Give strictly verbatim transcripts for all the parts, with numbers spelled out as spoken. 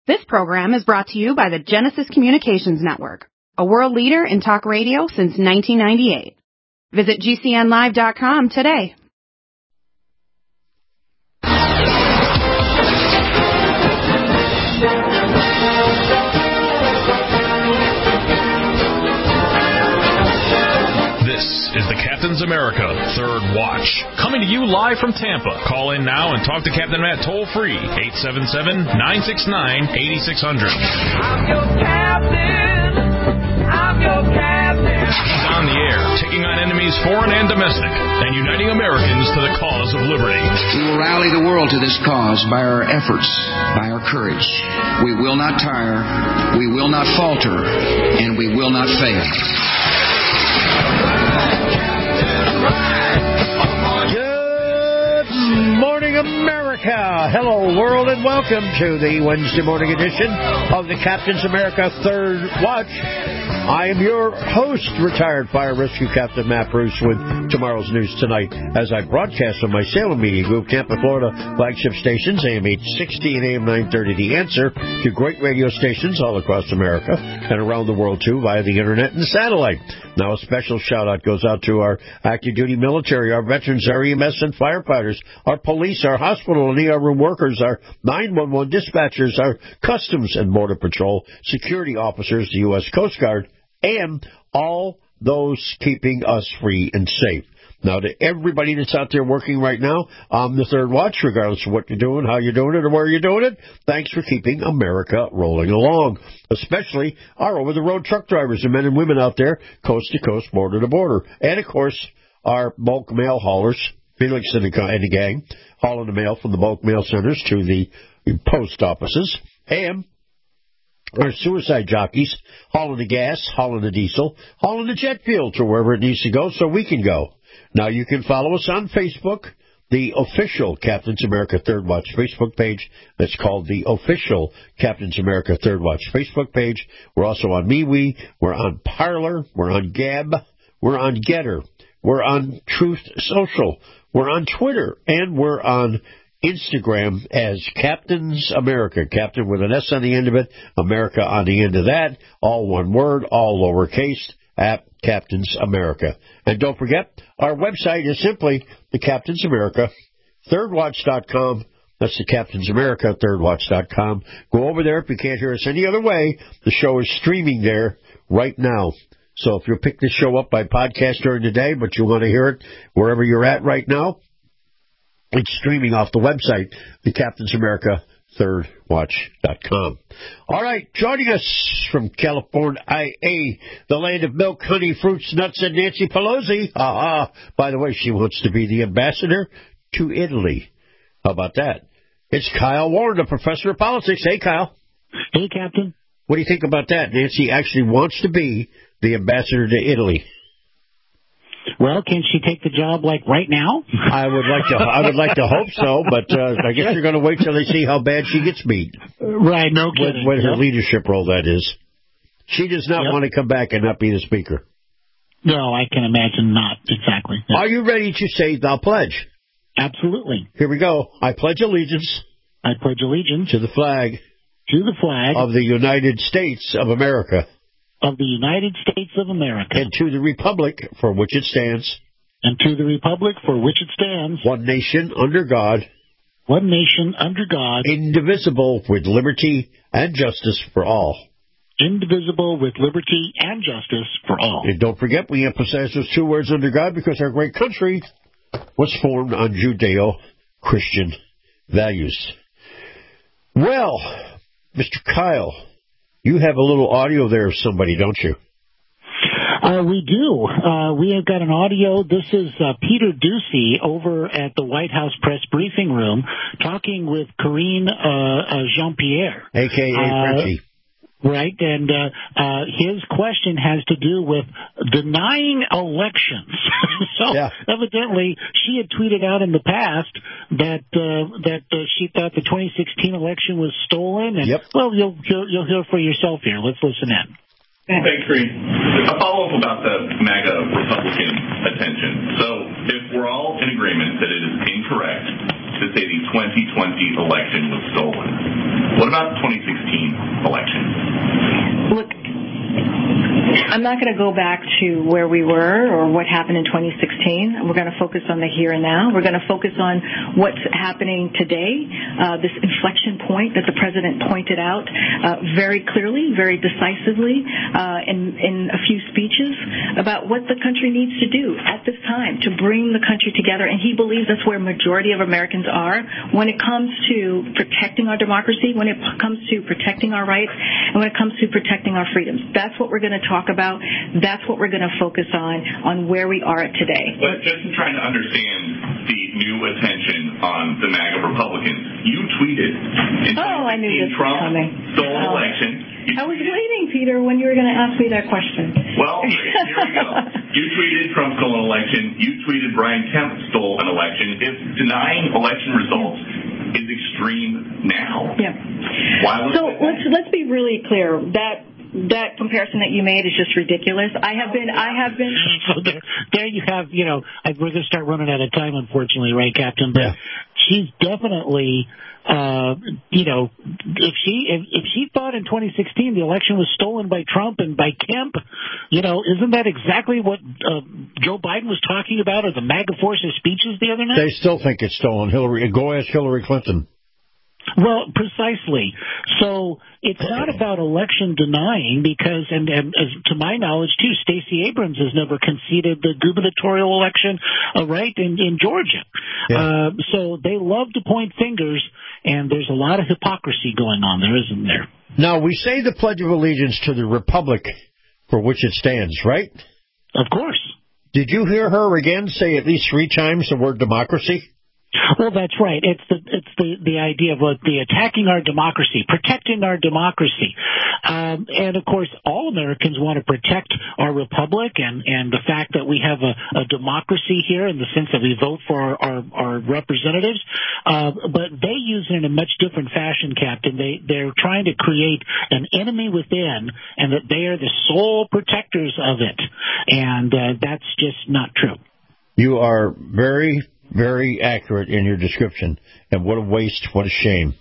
This program is brought to you by the Genesis Communications Network, a world leader in talk radio since nineteen ninety-eight. Visit G C N live dot com today. This is the Captain's America Third Watch, coming to you live from Tampa. Call in now and talk to Captain Matt toll-free, eight seven seven, nine six nine, eight six zero zero. I'm your captain. I'm your captain. He's on the air, taking on enemies foreign and domestic, and uniting Americans to the cause of liberty. We will rally the world to this cause by our efforts, by our courage. We will not tire, we will not falter, and we will not fail. Good morning, America. Hello, world, and welcome to the Wednesday morning edition of the Captain's America Third Watch. I am your host, retired fire rescue captain Matt Bruce, with tomorrow's news tonight as I broadcast on my Salem Media Group, Tampa, Florida flagship stations, A M eight sixty and A M nine thirty. The Answer, to great radio stations all across America and around the world, too, via the internet and satellite. Now, a special shout-out goes out to our active duty military, our veterans, our E M S and firefighters, our police, our hospital and E R room workers, our nine one one dispatchers, our Customs and Border Patrol, security officers, the U S Coast Guard, and all those keeping us free and safe. Now, to everybody that's out there working right now on the Third Watch, regardless of what you're doing, how you're doing it, or where you're doing it, thanks for keeping America rolling along, especially our over-the-road truck drivers and men and women out there, coast to coast, border to border, and, of course, our bulk mail haulers, Felix and the, and the gang, hauling the mail from the bulk mail centers to the post offices, and our suicide jockeys, hauling the gas, hauling the diesel, hauling the jet fuel to wherever it needs to go so we can go. Now, you can follow us on Facebook, the official Captain's America Third Watch Facebook page. That's called the official Captain's America Third Watch Facebook page. We're also on MeWe. We're on Parler. We're on Gab. We're on Getter. We're on Truth Social. We're on Twitter. And we're on Instagram as Captain's America. Captain with an S on the end of it, America on the end of that. All one word, all lowercase, at Captain's America. And don't forget, our website is simply the Captain's America Third Watch dot com. That's the Captain's America Third Watch dot com. Go over there if you can't hear us any other way. The show is streaming there right now. So if you pick this show up by podcast during the day, but you want to hear it wherever you're at right now, it's streaming off the website, the Captain's America Third Watch dot com. All right, joining us from California, the land of milk, honey, fruits, nuts, and Nancy Pelosi. Ah, by the way, she wants to be the ambassador to Italy. How about that? It's Kyle Warren, a professor of politics. Hey, Kyle. Hey, Captain. What do you think about that? Nancy actually wants to be the ambassador to Italy. Well, can she take the job, like, right now? I would like to I would like to hope so, but uh, I guess you're going to wait till they see how bad she gets beat. Right, no kidding. What, what her yep. leadership role that is. She does not yep. want to come back and not be the speaker. No, I can imagine not, exactly. Yep. Are you ready to say thou pledge? Absolutely. Here we go. I pledge allegiance. I pledge allegiance. To the flag. To the flag. Of the United States of America. Of the United States of America. And to the republic for which it stands. And to the republic for which it stands. One nation under God. One nation under God. Indivisible with liberty and justice for all. Indivisible with liberty and justice for all. And don't forget, we emphasize those two words under God because our great country was formed on Judeo-Christian values. Well, Mister Kyle, you have a little audio there of somebody, don't you? Uh, we do. Uh, we have got an audio. This is uh, Peter Doocy over at the White House press briefing room talking with Karine uh, uh, Jean-Pierre. A K A uh, Frenchie. Right, and uh, uh, his question has to do with denying elections. so yeah. evidently, she had tweeted out in the past that uh, that uh, she thought the twenty sixteen election was stolen. And, yep. Well, you'll hear, you'll hear for yourself here. Let's listen in. Hey, Karine. A follow-up about the MAGA Republican attention. So if we're all in agreement that it is incorrect to say the twenty twenty election was stolen. What about the twenty sixteen election? Look, I'm not going to go back to where we were or what happened in twenty sixteen. We're going to focus on the here and now. We're going to focus on what's happening today, uh, this inflection point that the president pointed out uh, very clearly, very decisively uh, in, in a few speeches about what the country needs to do at this time to bring the country together. And he believes that's where a majority of Americans are when it comes to protecting our democracy, when it comes to protecting our rights, and when it comes to protecting our freedoms. That's what we're going to talk about. That's what we're going to focus on, on where we are today. But just in trying to understand the new attention on the MAGA Republicans, you tweeted in oh, I knew this Trump was coming. stole an oh. election. You I was waiting, Peter, when you were going to ask me that question. Well, here we go. You tweeted Trump stole an election. You tweeted Brian Kemp stole an election. If denying election results is extreme now, yeah. why was so it let's let's be really clear that. That comparison that you made is just ridiculous. I have been, I have been. So there, there you have, you know, we're going to start running out of time, unfortunately, right, Captain? But yeah. she's definitely, uh, you know, if she if, if she thought in twenty sixteen the election was stolen by Trump and by Kemp, you know, isn't that exactly what uh, Joe Biden was talking about, or the MAGA forces speeches the other night? They still think it's stolen. Hillary, go ask Hillary Clinton. Well, precisely. So it's not about election denying because, and, and as to my knowledge, too, Stacey Abrams has never conceded the gubernatorial election, uh, right, in, in Georgia. Yeah. Uh, so they love to point fingers, and there's a lot of hypocrisy going on there, isn't there? Now, we say the Pledge of Allegiance to the Republic for which it stands, right? Of course. Did you hear her again say at least three times the word democracy? Well, that's right. It's the it's the, the idea of uh, the attacking our democracy, protecting our democracy. Um, and, of course, all Americans want to protect our republic and, and the fact that we have a, a democracy here in the sense that we vote for our, our, our representatives. Uh, but they use it in a much different fashion, Captain. They, they're trying to create an enemy within and that they are the sole protectors of it. And uh, that's just not true. You are very... very accurate in your description, and what a waste, what a shame.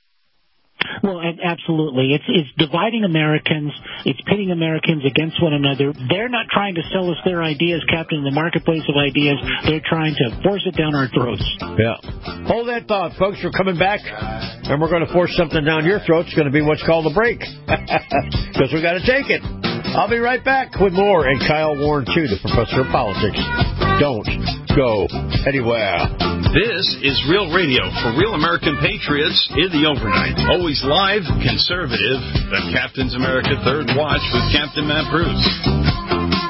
Well, absolutely. It's it's dividing Americans. It's pitting Americans against one another. They're not trying to sell us their ideas, Captain, in the marketplace of ideas. They're trying to force it down our throats. Yeah. Hold that thought, folks. We're coming back, and we're going to force something down your throat. It's going to be what's called a break, because we got to take it. I'll be right back with more, and Kyle Warren, too, the professor of politics. Don't go anywhere. This is Real Radio for real American patriots in the overnight. Always live, conservative. The Captain's America Third Watch with Captain Matt Bruce.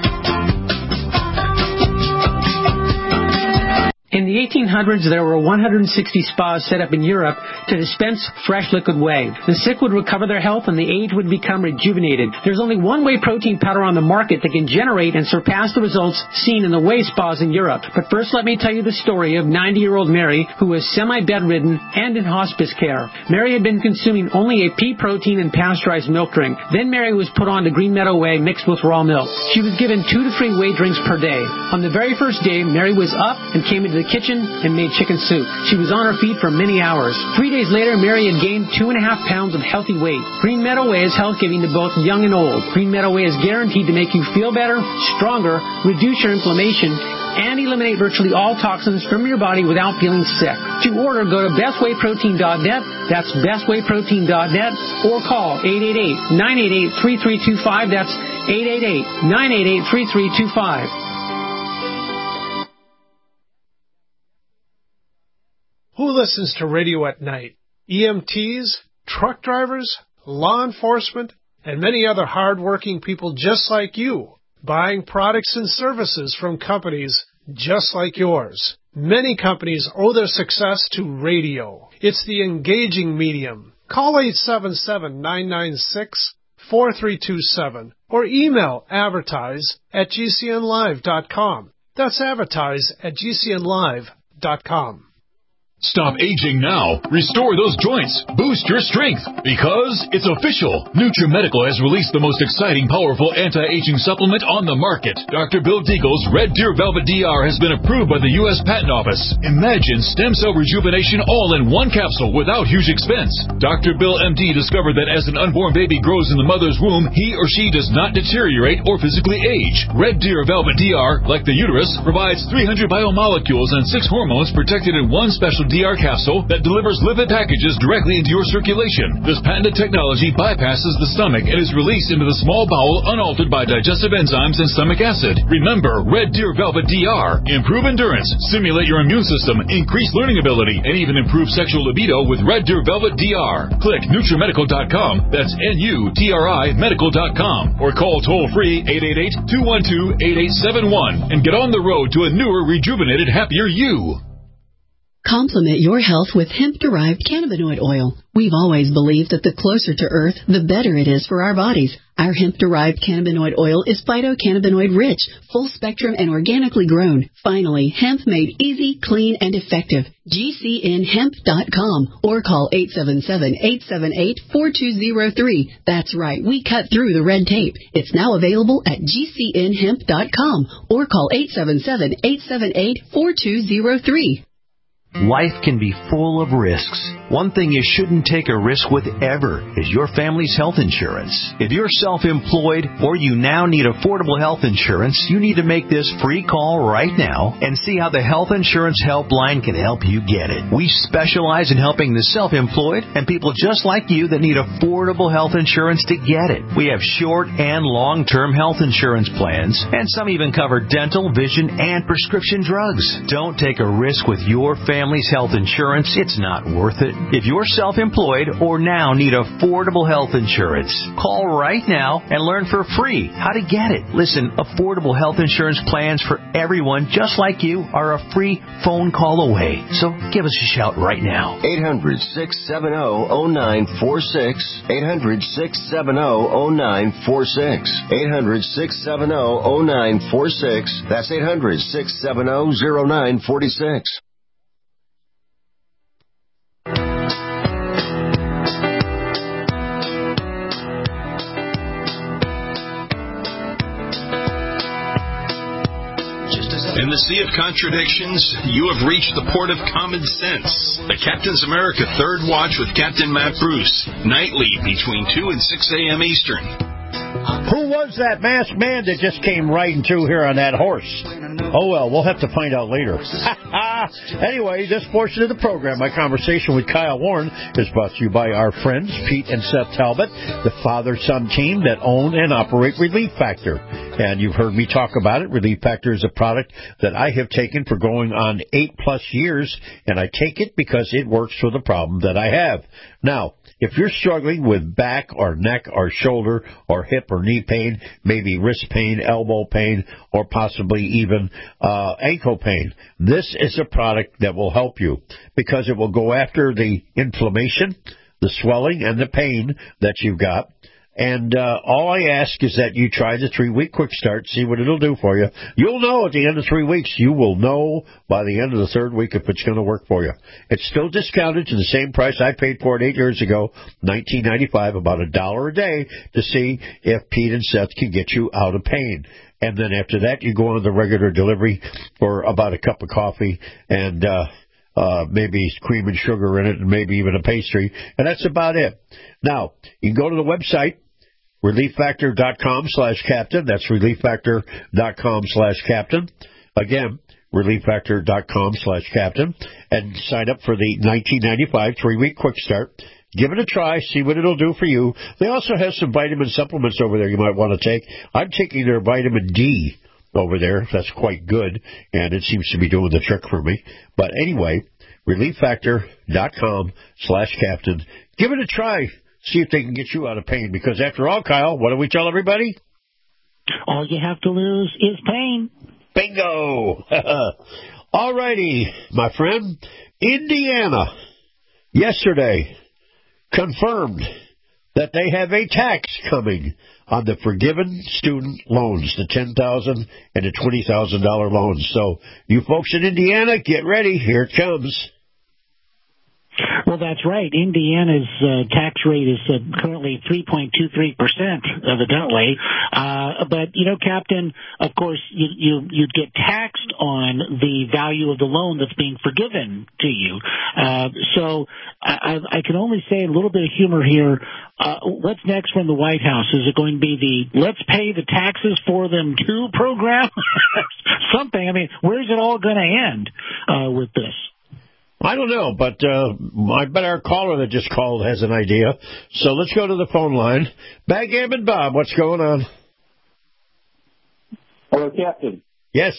In the eighteen hundreds, there were one hundred sixty spas set up in Europe to dispense fresh liquid whey. The sick would recover their health and the aged would become rejuvenated. There's only one whey protein powder on the market that can generate and surpass the results seen in the whey spas in Europe. But first, let me tell you the story of ninety-year-old Mary, who was semi-bedridden and in hospice care. Mary had been consuming only a pea protein and pasteurized milk drink. Then Mary was put on to Green Meadow Whey mixed with raw milk. She was given two to three whey drinks per day. On the very first day, Mary was up and came into the kitchen and made chicken soup. She was on her feet for many hours. Three days later, Mary had gained two and a half pounds of healthy weight. Green Meadow Whey is health-giving to both young and old. Green Meadow Whey is guaranteed to make you feel better, stronger, reduce your inflammation, and eliminate virtually all toxins from your body without feeling sick. To order, go to best whey protein dot net. That's best whey protein dot net, or call eight eight eight, nine eight eight, three three two five. That's eight eight eight, nine eight eight, three three two five. Who listens to radio at night? E M Ts, truck drivers, law enforcement, and many other hard-working people just like you, buying products and services from companies just like yours. Many companies owe their success to radio. It's the engaging medium. Call eight seven seven, nine nine six, four three two seven or email advertise at g c n live dot com. That's advertise at g c n live dot com. Stop aging now. Restore those joints. Boost your strength. Because it's official. NutriMedical has released the most exciting, powerful anti-aging supplement on the market. Doctor Bill Deagle's Red Deer Velvet D R has been approved by the U S Patent Office. Imagine stem cell rejuvenation all in one capsule without huge expense. Doctor Bill M D discovered that as an unborn baby grows in the mother's womb, he or she does not deteriorate or physically age. Red Deer Velvet D R, like the uterus, provides three hundred biomolecules and six hormones protected in one special D R capsule that delivers lipid packages directly into your circulation. This patented technology bypasses the stomach and is released into the small bowel unaltered by digestive enzymes and stomach acid. Remember, Red Deer Velvet D R. Improve endurance, stimulate your immune system, increase learning ability, and even improve sexual libido with Red Deer Velvet D R. Click NutriMedical dot com, that's N U T R I medical dot com, or call toll-free eight eight eight, two one two, eight eight seven one and get on the road to a newer, rejuvenated, happier you. Complement your health with hemp-derived cannabinoid oil. We've always believed that the closer to Earth, the better it is for our bodies. Our hemp-derived cannabinoid oil is phytocannabinoid-rich, full-spectrum, and organically grown. Finally, hemp made easy, clean, and effective. G C N hemp dot com or call eight seven seven, eight seven eight, four two zero three. That's right, we cut through the red tape. It's now available at G C N hemp dot com or call eight seven seven, eight seven eight, four two zero three. Life can be full of risks. One thing you shouldn't take a risk with ever is your family's health insurance. If you're self-employed or you now need affordable health insurance, you need to make this free call right now and see how the Health Insurance Helpline can help you get it. We specialize in helping the self-employed and people just like you that need affordable health insurance to get it. We have short and long-term health insurance plans, and some even cover dental, vision, and prescription drugs. Don't take a risk with your family's health insurance. It's not worth it. If you're self-employed or now need affordable health insurance, call right now and learn for free how to get it. Listen, affordable health insurance plans for everyone just like you are a free phone call away. So give us a shout right now. eight hundred, six seven zero, zero nine four six. eight hundred, six seven zero, zero nine four six. eight hundred, six seven zero, zero nine four six. That's eight hundred, six seven zero, zero nine four six. In the sea of contradictions, you have reached the port of common sense. The Captain's America Third Watch with Captain Matt Bruce, nightly between two and six a.m. Eastern. Who was that masked man that just came riding through here on that horse? Oh, well, we'll have to find out later. Anyway, this portion of the program, my conversation with Kyle Warren, is brought to you by our friends, Pete and Seth Talbot, the father-son team that own and operate Relief Factor. And you've heard me talk about it. Relief Factor is a product that I have taken for going on eight-plus years, and I take it because it works for the problem that I have. Now, if you're struggling with back or neck or shoulder or hip or knee pain, maybe wrist pain, elbow pain, or possibly even uh, ankle pain, this is a product that will help you because it will go after the inflammation, the swelling, and the pain that you've got. And uh, all I ask is that you try the three-week quick start, see what it'll do for you. You'll know at the end of three weeks. You will know by the end of the third week if it's going to work for you. It's still discounted to the same price I paid for it eight years ago, nineteen ninety-five, about a dollar a day, to see if Pete and Seth can get you out of pain. And then after that, you go on the regular delivery for about a cup of coffee and uh, uh, maybe cream and sugar in it and maybe even a pastry. And that's about it. Now, you can go to the website, relief factor dot com slash captain. That's relief factor dot com slash captain. Again, relief factor dot com slash captain. And sign up for the nineteen ninety-five three-week quick start. Give it a try. See what it'll do for you. They also have some vitamin supplements over there you might want to take. I'm taking their vitamin D over there. That's quite good, and it seems to be doing the trick for me. But anyway, relief factor dot com slash captain. Give it a try. See if they can get you out of pain. Because after all, Kyle, what do we tell everybody? All you have to lose is pain. Bingo! All righty, my friend. Indiana, yesterday, confirmed that they have a tax coming on the forgiven student loans, the ten thousand dollars and the twenty thousand dollars loans. So you folks in Indiana, get ready. Here it comes. Well, that's right. Indiana's uh, tax rate is uh, currently three point two three percent, evidently. Uh, but, you know, Captain, of course, you, you, you'd get taxed on the value of the loan that's being forgiven to you. Uh, so I, I can only say a little bit of humor here. Uh, what's next from the White House? Is it going to be the let's pay the taxes for them too program? Something. I mean, where's it all going to end uh, with this? I don't know, but uh, I bet our caller that just called has an idea. So let's go to the phone line. Backgammon Bob, what's going on? Hello, Captain. Yes.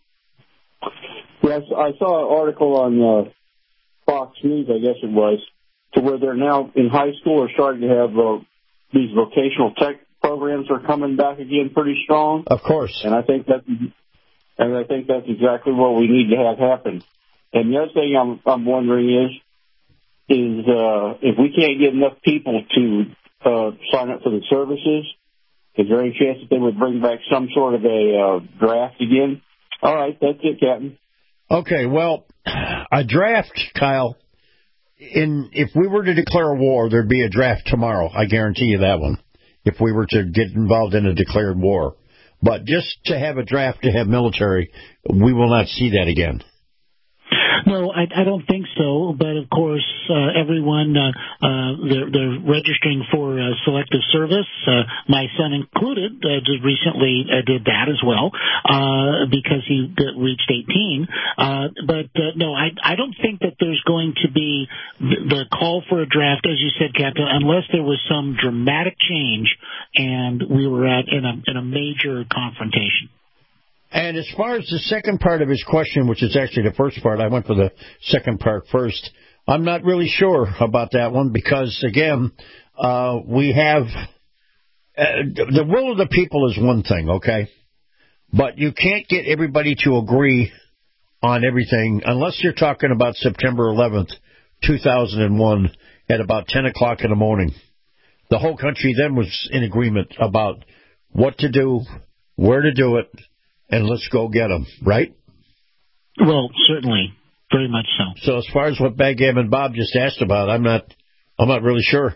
Yes, I saw an article on uh, Fox News, I guess it was, to where they're now in high school are starting to have uh, these vocational tech programs are coming back again pretty strong. Of course. And I think that, and I think that's exactly what we need to have happen. And the other thing I'm, I'm wondering is, is uh, if we can't get enough people to uh, sign up for the services, is there any chance that they would bring back some sort of a uh, draft again? All right, that's it, Captain. Okay, well, a draft, Kyle, in if we were to declare a war, there'd be a draft tomorrow. I guarantee you that one, if we were to get involved in a declared war. But just to have a draft to have military, we will not see that again. No, I, I don't think so. But of course, uh, everyone uh, uh, they're, they're registering for uh, selective service. Uh, my son included uh, just recently uh, did that as well uh, because he reached eighteen. Uh, but uh, no, I I don't think that there's going to be the call for a draft, as you said, Captain, unless there was some dramatic change and we were at in a in a major confrontation. And as far as the second part of his question, which is actually the first part, I went for the second part first. I'm not really sure about that one because, again, uh, we have uh, the will of the people is one thing, okay? But you can't get everybody to agree on everything unless you're talking about September eleventh, two thousand one at about ten o'clock in the morning. The whole country then was in agreement about what to do, where to do it, and let's go get them, right? Well, certainly, very much so. So as far as what Backgammon Bob just asked about, I'm not, I'm not really sure.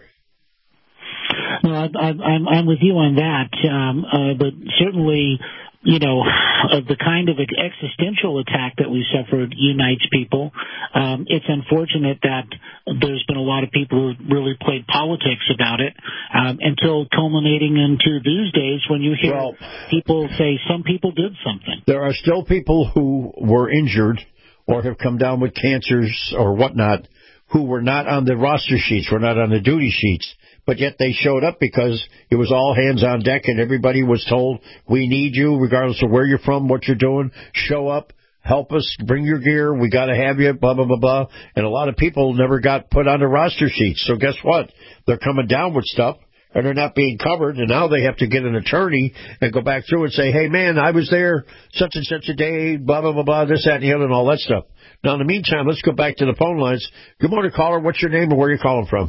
No, I, I, I'm, I'm with you on that, um, uh, but certainly, you know, of the kind of existential attack that we suffered unites people. Um, it's unfortunate that there's been a lot of people who really played politics about it um, until culminating into these days when you hear well, people say some people did something. There are still people who were injured or have come down with cancers or whatnot who were not on the roster sheets, were not on the duty sheets. But yet they showed up because it was all hands on deck and everybody was told, we need you regardless of where you're from, what you're doing. Show up, help us, bring your gear, we got to have you, blah, blah, blah, blah. And a lot of people never got put on the roster sheets. So guess what? They're coming down with stuff and they're not being covered. And now they have to get an attorney and go back through and say, hey, man, I was there such and such a day, blah, blah, blah, blah, this, that, and the other, and all that stuff. Now, in the meantime, let's go back to the phone lines. Good morning, caller. What's your name and where are you calling from?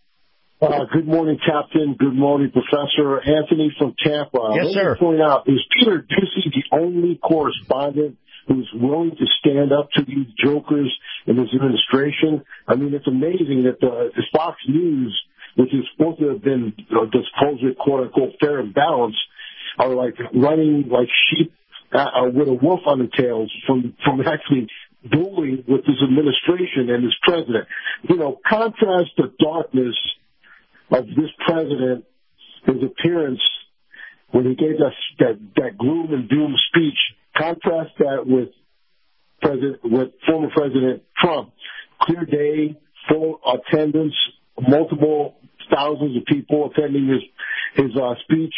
Uh, good morning, Captain. Good morning, Professor. Anthony from Tampa. Yes, Let sir. me point out, is Peter Doocy the only correspondent who's willing to stand up to these jokers in this administration? I mean, it's amazing that the, the Fox News, which is supposed to have been uh, supposedly quote-unquote fair and balanced, are like running like sheep uh, with a wolf on the tails from, from actually dueling with this administration and this president. You know, contrast the darkness of this president, his appearance when he gave us that, that gloom and doom speech, contrast that with President, with former President Trump. Clear day, full attendance, multiple thousands of people attending his his uh, speech.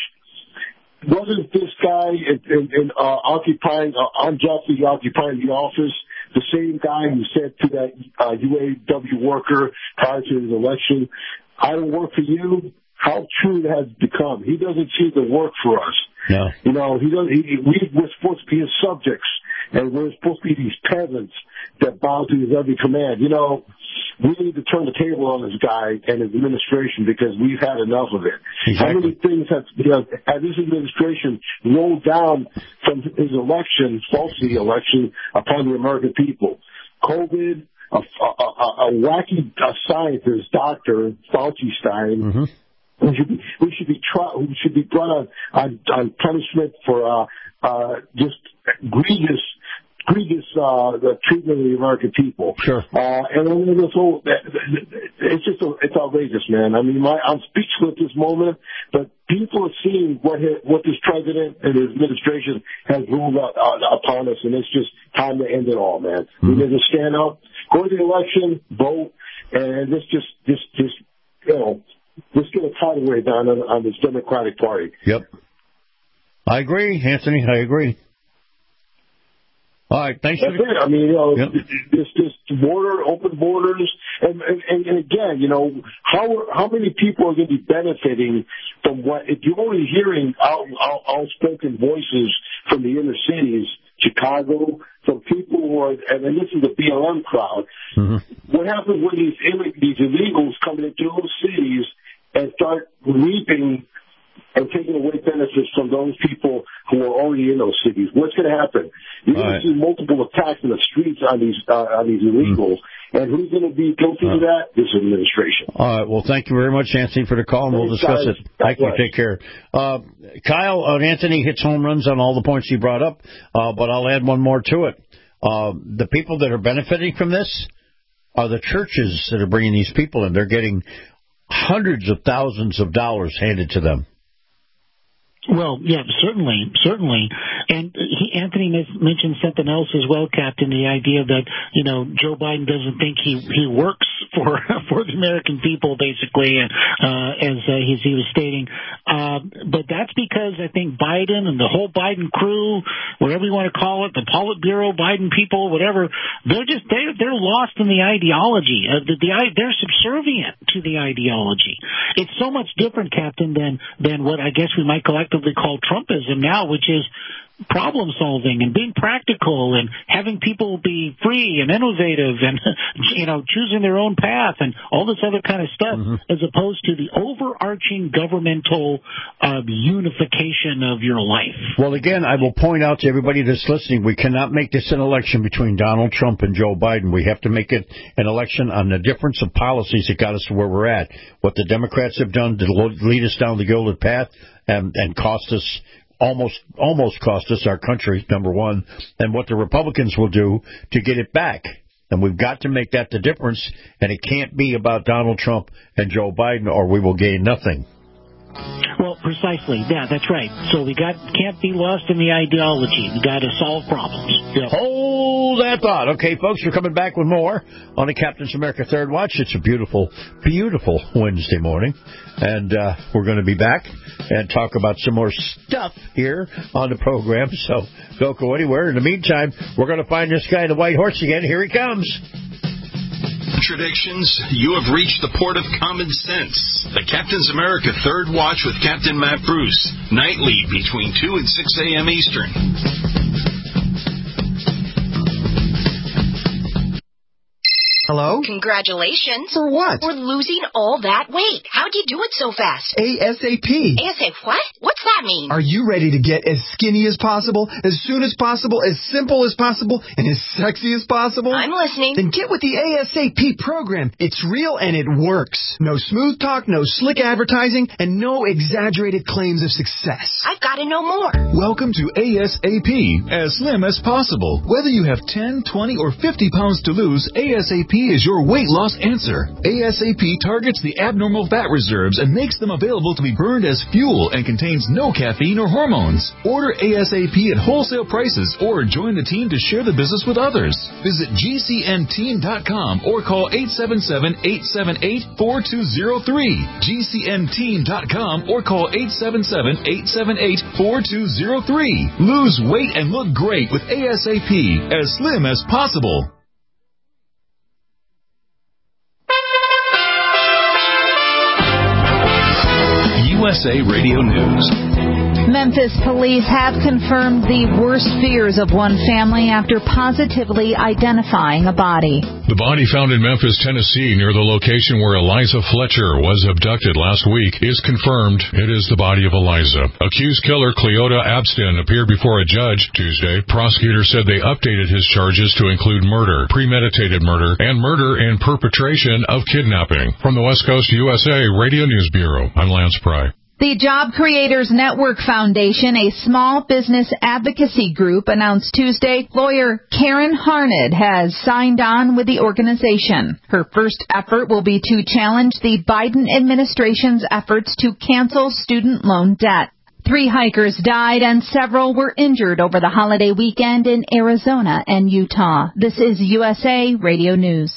Wasn't this guy in, in, in, uh, occupying, uh, unjustly occupying the office, the same guy who said to that uh, U A W worker prior to his election, I don't work for you? How true it has become. He doesn't seem to work for us. No. You know, he doesn't, he, we, we're supposed to be his subjects, and we're supposed to be these peasants that bow to his every command. You know, we need to turn the table on this guy and his administration because we've had enough of it. Exactly. How many things have, you know, has this administration rolled down from his election, falsely election, upon the American people? COVID, a, a, a, a wacky uh, scientist, Doctor Fauci Stein. Mm-hmm. We should be, we should be, try, we should be brought on, on, on punishment for uh, uh, just egregious, egregious uh, the treatment of the American people. Sure. Uh, and then this whole, it's just, a, it's outrageous, man. I mean, my, I'm speechless at this moment, but people are seeing what his, what this president and his administration has ruled out, uh, upon us, and it's just time to end it all, man. Mm-hmm. We need to stand up, go to the election, vote, and this just, just, just, you know, just get a tidal wave down on, on this Democratic Party. Yep. I agree, Anthony. I agree. All right, thanks. That's for the... it. I mean, you know, yep. this this border, open borders, and, and and again, you know, how how many people are going to be benefiting from what? If you're only hearing out, out, outspoken voices from the inner cities, Chicago, from people who are, and then this is the B L M crowd. Mm-hmm. What happens when these these illegals come into those cities and start reaping and taking away benefits from those people who are already in those cities? What's going to happen? You're going right. to see multiple attacks in the streets on these uh, on these illegals, mm-hmm. and who's going to be guilty uh, of that? This administration. All right. Well, thank you very much, Anthony, for the call, and Thanks, we'll discuss guys. it. God thank bless. you. Take care. Uh, Kyle, uh, Anthony hits home runs on all the points he brought up, uh, but I'll add one more to it. Uh, the people that are benefiting from this are the churches that are bringing these people in. They're getting hundreds of thousands of dollars handed to them. Well, yeah, certainly, certainly. And he, Anthony mentioned something else as well, Captain, the idea that, you know, Joe Biden doesn't think he, he works for for the American people, basically, uh, as uh, he, he was stating. Uh, but that's because I think Biden and the whole Biden crew, whatever you want to call it, the Politburo, Biden people, whatever, they're just, they're, they're lost in the ideology. Uh, the, the, they're subservient to the ideology. It's so much different, Captain, than, than what I guess we might collectively call Trumpism now, which is problem solving and being practical and having people be free and innovative and, you know, choosing their own path and all this other kind of stuff, mm-hmm. as opposed to the overarching governmental uh, unification of your life. Well, again, I will point out to everybody that's listening, we cannot make this an election between Donald Trump and Joe Biden. We have to make it an election on the difference of policies that got us to where we're at. What the Democrats have done to lead us down the gilded path and, and cost us Almost, almost cost us our country, number one, and what the Republicans will do to get it back. And we've got to make that the difference, and it can't be about Donald Trump and Joe Biden, or we will gain nothing. Well, precisely. Yeah, that's right. So we got can't be lost in the ideology. We got to solve problems. Yep. Hold that thought. Okay, folks, we're coming back with more on the Captain's America Third Watch. It's a beautiful, beautiful Wednesday morning, and uh, we're going to be back and talk about some more stuff here on the program. So don't go anywhere. In the meantime, we're going to find this guy in the white horse again. Here he comes. Contradictions, you have reached the port of common sense. The Captain's America Third Watch with Captain Matt Bruce, nightly between two and six a.m. Eastern. Hello? Congratulations. For what? For losing all that weight. How'd you do it so fast? ASAP. ASAP what? What's that mean? Are you ready to get as skinny as possible, as soon as possible, as simple as possible, and as sexy as possible? I'm listening. Then get with the ASAP program. It's real and it works. No smooth talk, no slick advertising, and no exaggerated claims of success. I've got to know more. Welcome to ASAP, as slim as possible. Whether you have ten, twenty, or fifty pounds to lose, ASAP is your weight loss answer. ASAP targets the abnormal fat reserves and makes them available to be burned as fuel and contains no caffeine or hormones. Order ASAP at wholesale prices or join the team to share the business with others. Visit G C N team dot com or call eight seven seven, eight seven eight, four two zero three. G C N team dot com or call eight seven seven, eight seven eight, four two zero three. Lose weight and look great with ASAP, as slim as possible. U S A Radio News. Memphis police have confirmed the worst fears of one family after positively identifying a body. The body found in Memphis, Tennessee, near the location where Eliza Fletcher was abducted last week, is confirmed it is the body of Eliza. Accused killer Cleota Abstin appeared before a judge Tuesday. Prosecutors said they updated his charges to include murder, premeditated murder, and murder and perpetration of kidnapping. From the West Coast U S A Radio News Bureau, I'm Lance Pry. The Job Creators Network Foundation, a small business advocacy group, announced Tuesday lawyer Karen Harned has signed on with the organization. Her first effort will be to challenge the Biden administration's efforts to cancel student loan debt. Three hikers died and several were injured over the holiday weekend in Arizona and Utah. This is U S A Radio News.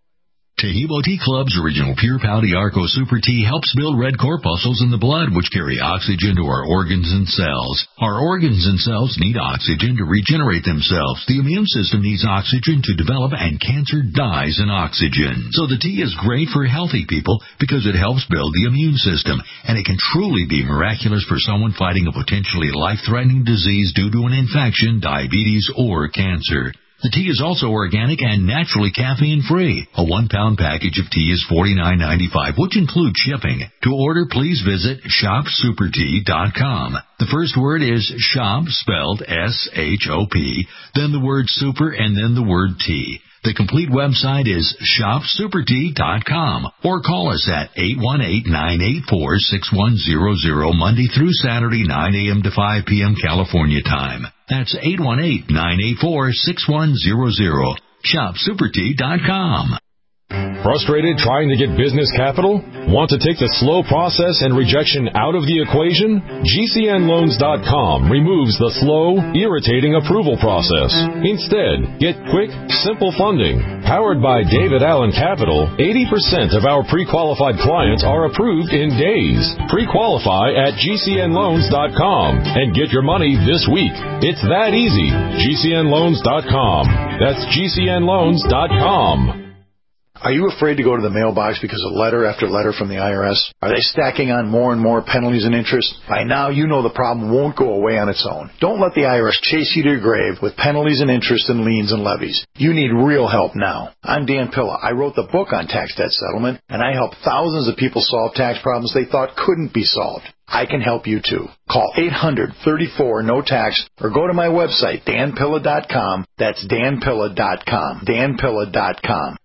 Taheebo Tea Club's original Pure Pau Arco Super Tea helps build red corpuscles in the blood, which carry oxygen to our organs and cells. Our organs and cells need oxygen to regenerate themselves. The immune system needs oxygen to develop, and cancer dies in oxygen. So the tea is great for healthy people because it helps build the immune system, and it can truly be miraculous for someone fighting a potentially life-threatening disease due to an infection, diabetes, or cancer. The tea is also organic and naturally caffeine-free. A one-pound package of tea is forty-nine ninety-five, which includes shipping. To order, please visit shop super tea dot com. The first word is shop, spelled S H O P, then the word super, and then the word tea. The complete website is shop super tea dot com, or call us at eight one eight, nine eight four, six one zero zero Monday through Saturday, nine a.m. to five p.m. California time. That's eight one eight, nine eight four, six one zero zero. shop super tea dot com. Frustrated trying to get business capital? Want to take the slow process and rejection out of the equation? G C N loans dot com removes the slow, irritating approval process. Instead, get quick, simple funding. Powered by David Allen Capital, eighty percent of our pre-qualified clients are approved in days. Pre-qualify at G C N loans dot com and get your money this week. It's that easy. G C N loans dot com. That's G C N loans dot com. Are you afraid to go to the mailbox because of letter after letter from the I R S? Are they stacking on more and more penalties and interest? By now, you know the problem won't go away on its own. Don't let the I R S chase you to your grave with penalties and interest and liens and levies. You need real help now. I'm Dan Pilla. I wrote the book on tax debt settlement, and I helped thousands of people solve tax problems they thought couldn't be solved. I can help you too. Call eight hundred, thirty-four, no tax or go to my website, dan pilla dot com. That's dan pilla dot com. dan pilla dot com.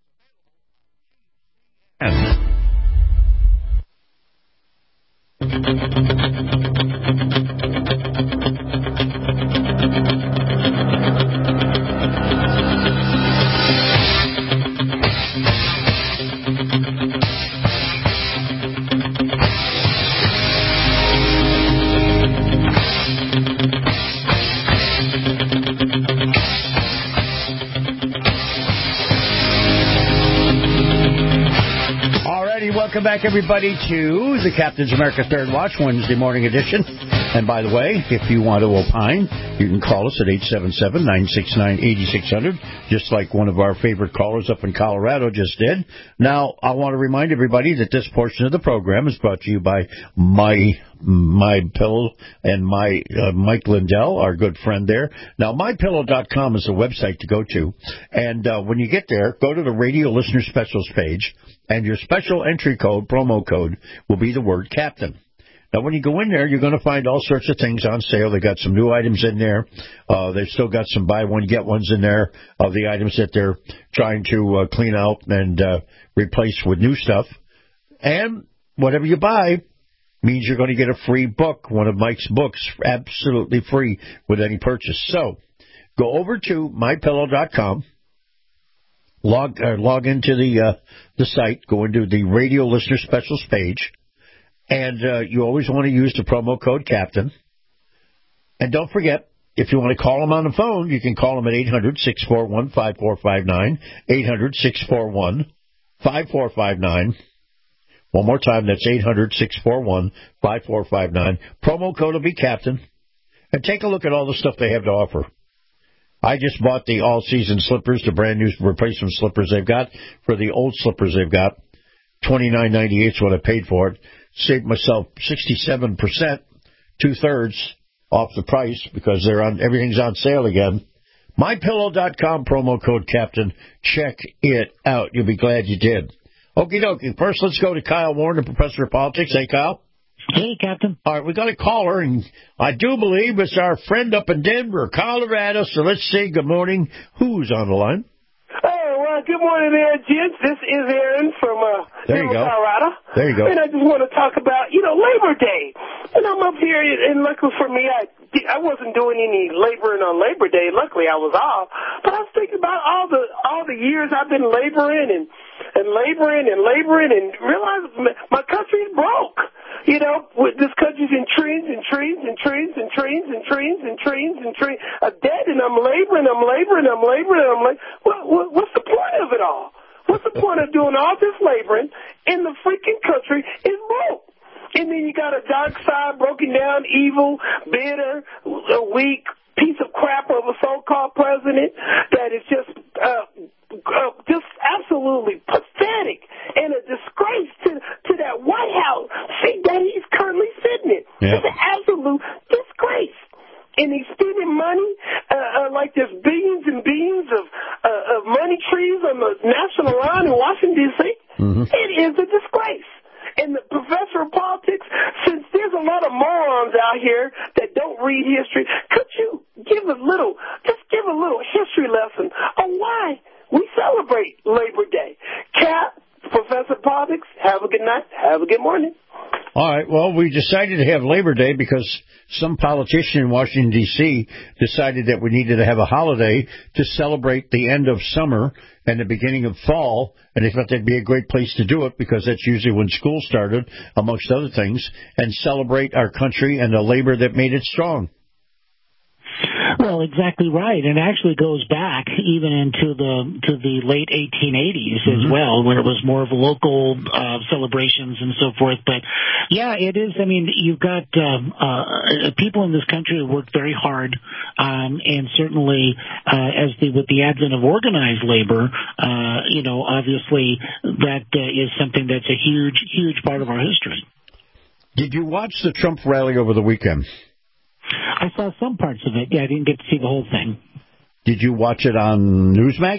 Welcome back, everybody, to the Captain's America Third Watch Wednesday morning edition. And by the way, if you want to opine, you can call us at eight seven seven, nine six nine, eight six zero zero, just like one of our favorite callers up in Colorado just did. Now, I want to remind everybody that this portion of the program is brought to you by My My Pillow and my uh, Mike Lindell, our good friend there. Now, my pillow dot com is a website to go to, and uh, when you get there, go to the Radio Listener Specials page, and your special entry code, promo code, will be the word Captain. Now, when you go in there, you're going to find all sorts of things on sale. They got some new items in there. Uh, they've still got some buy one, get ones in there of the items that they're trying to uh, clean out and uh, replace with new stuff. And whatever you buy means you're going to get a free book, one of Mike's books, absolutely free with any purchase. So go over to my pillow dot com, log uh, log into the uh, the site, go into the Radio Listener Specials page, and uh, you always want to use the promo code Captain. And don't forget, if you want to call them on the phone, you can call them at eight hundred, six four one, five four five nine, eight hundred, six four one, five four five nine. One more time, that's eight hundred, six four one, five four five nine. Promo code will be Captain. And take a look at all the stuff they have to offer. I just bought the all-season slippers, the brand-new replacement slippers they've got. For the old slippers they've got, twenty-nine ninety-eight is what I paid for it. Saved myself sixty-seven percent, two-thirds off the price, because they're on. Everything's on sale again. my pillow dot com, promo code Captain. Check it out. You'll be glad you did. Okie dokie. First, let's go to Kyle Warren, the professor of politics. Hey, Kyle. Hey, Captain. All right, we got a caller, and I do believe it's our friend up in Denver, Colorado. So let's say good morning. Who's on the line? Oh, well, good morning there, gents. This is Aaron from uh, there you Denver, go. Colorado. There you go. And I just want to talk about, you know, Labor Day. And I'm up here, and luckily for me, I, I wasn't doing any laboring on Labor Day. Luckily, I was off. But I was thinking about all the all the years I've been laboring and, and laboring and laboring and realized my country's broke. You know, with this country's in trains and trains and trains and trains and trains and trains and trains of debt, and I'm laboring, I'm laboring, I'm laboring, I'm like, what, what, what's the point of it all? What's the point of doing all this laboring and the freaking country is broke? And then you got a dark side, broken down, evil, bitter, a weak piece of crap of a so-called president that is just uh, uh, just absolutely pathetic and a disgrace to to that White House seat that he's currently sitting in. Yeah. It's an absolute disgrace. And he's spending money uh, uh, like there's billions and billions of, uh, of money trees on the national line in Washington, D C Mm-hmm. It is a disgrace. And the professor of politics, since there's a lot of morons out here that don't read history, could you give a little, just give a little history lesson on why we celebrate Labor Day? Cap, Professor of Politics, have a good night. Have a good morning. All right. Well, we decided to have Labor Day because some politician in Washington, D C decided that we needed to have a holiday to celebrate the end of summer and the beginning of fall, and they thought that'd be a great place to do it because that's usually when school started, amongst other things, and celebrate our country and the labor that made it strong. Well, exactly right. And it actually goes back even into the to the late eighteen eighties mm-hmm. as well, when it was more of local uh, celebrations and so forth. But, yeah, it is. I mean, you've got um, uh, people in this country who work very hard, um, and certainly uh, as the with the advent of organized labor, uh, you know, obviously that uh, is something that's a huge, huge part of our history. Did you watch the Trump rally over the weekend? I saw some parts of it. Yeah, I didn't get to see the whole thing. Did you watch it on Newsmax?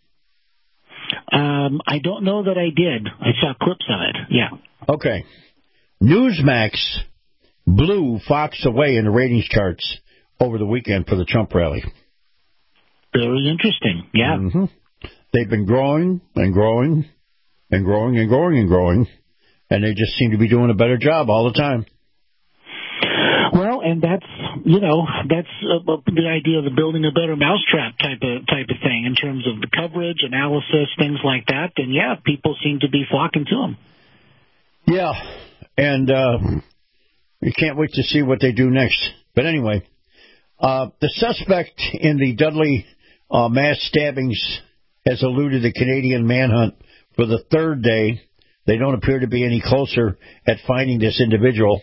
Um, I don't know that I did. I saw clips of it, yeah. Okay. Newsmax blew Fox away in the ratings charts over the weekend for the Trump rally. Very interesting, yeah. Mm-hmm. They've been growing and growing and growing and growing and growing, and they just seem to be doing a better job all the time. Well, and that's, you know, that's uh, the idea of the building a better mousetrap type of type of thing in terms of the coverage, analysis, things like that. And, yeah, people seem to be flocking to them. Yeah, and uh, you can't wait to see what they do next. But anyway, uh, the suspect in the Dudley uh, mass stabbings has eluded the Canadian manhunt for the third day. They don't appear to be any closer at finding this individual.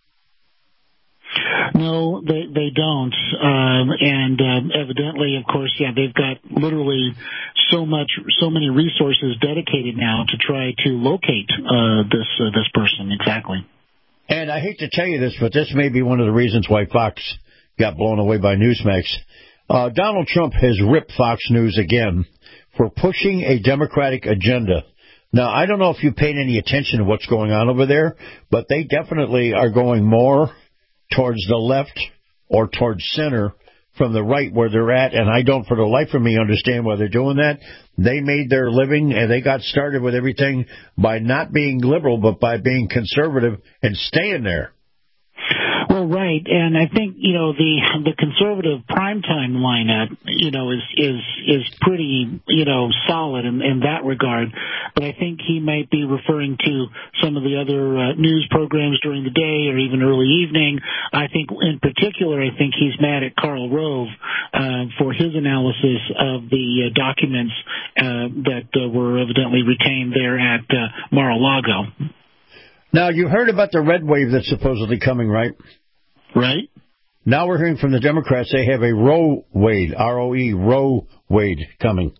No, they they don't, um, and um, evidently, of course, yeah, they've got literally so much, so many resources dedicated now to try to locate uh, this uh, this person. Exactly. And I hate to tell you this, but this may be one of the reasons why Fox got blown away by Newsmax. Uh, Donald Trump has ripped Fox News again for pushing a Democratic agenda. Now, I don't know if you paid any attention to what's going on over there, but they definitely are going more towards the left or towards center from the right where they're at, and I don't for the life of me understand why they're doing that. They made their living, and they got started with everything by not being liberal, but by being conservative and staying there. Well, right, and I think, you know, the the conservative primetime lineup, you know, is is is pretty, you know, solid in, in that regard. But I think he might be referring to some of the other uh, news programs during the day or even early evening. I think, in particular, I think he's mad at Karl Rove uh, for his analysis of the uh, documents uh, that uh, were evidently retained there at uh, Mar-a-Lago. Now, you heard about the red wave that's supposedly coming, right? Right. Now we're hearing from the Democrats they have a Roe Wade, R O E, Roe Wade coming.